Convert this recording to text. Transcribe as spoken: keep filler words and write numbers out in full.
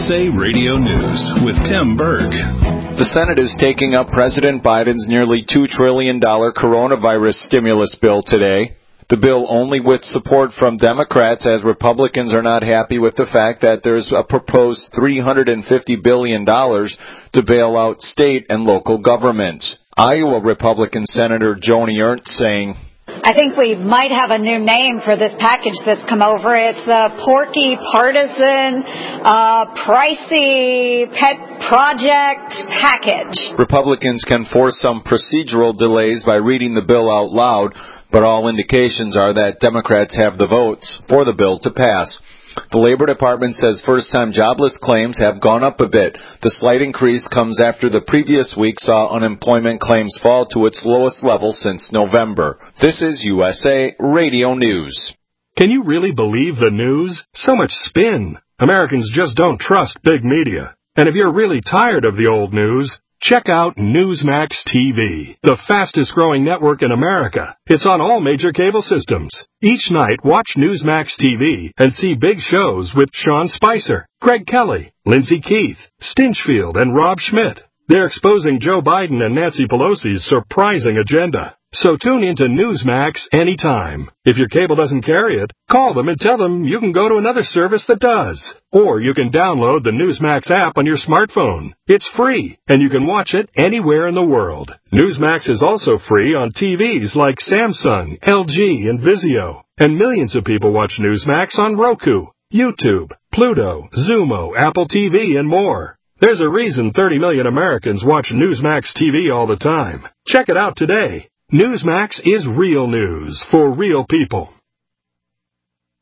S A Radio News with Tim Berg. The Senate is taking up President Biden's nearly two trillion dollars coronavirus stimulus bill today. The bill only with support from Democrats, as Republicans are not happy with the fact that there's a proposed three hundred fifty billion dollars to bail out state and local governments. Iowa Republican Senator Joni Ernst saying, I think we might have a new name for this package that's come over. It's the porky, partisan, uh, pricey pet project package. Republicans can force some procedural delays by reading the bill out loud, but all indications are that Democrats have the votes for the bill to pass. The Labor Department says first-time jobless claims have gone up a bit. The slight increase comes after the previous week saw unemployment claims fall to its lowest level since November. This is U S A Radio News. Can you really believe the news? So much spin. Americans just don't trust big media. And if you're really tired of the old news, check out Newsmax T V, the fastest-growing network in America. It's on all major cable systems. Each night, watch Newsmax T V and see big shows with Sean Spicer, Greg Kelly, Lindsey Keith, Stinchfield, and Rob Schmidt. They're exposing Joe Biden and Nancy Pelosi's surprising agenda. So tune into Newsmax anytime. If your cable doesn't carry it, call them and tell them you can go to another service that does. Or you can download the Newsmax app on your smartphone. It's free, and you can watch it anywhere in the world. Newsmax is also free on T Vs like Samsung, L G, and Vizio. And millions of people watch Newsmax on Roku, YouTube, Pluto, Zumo, Apple T V, and more. There's a reason thirty million Americans watch Newsmax T V all the time. Check it out today. Newsmax is real news for real people.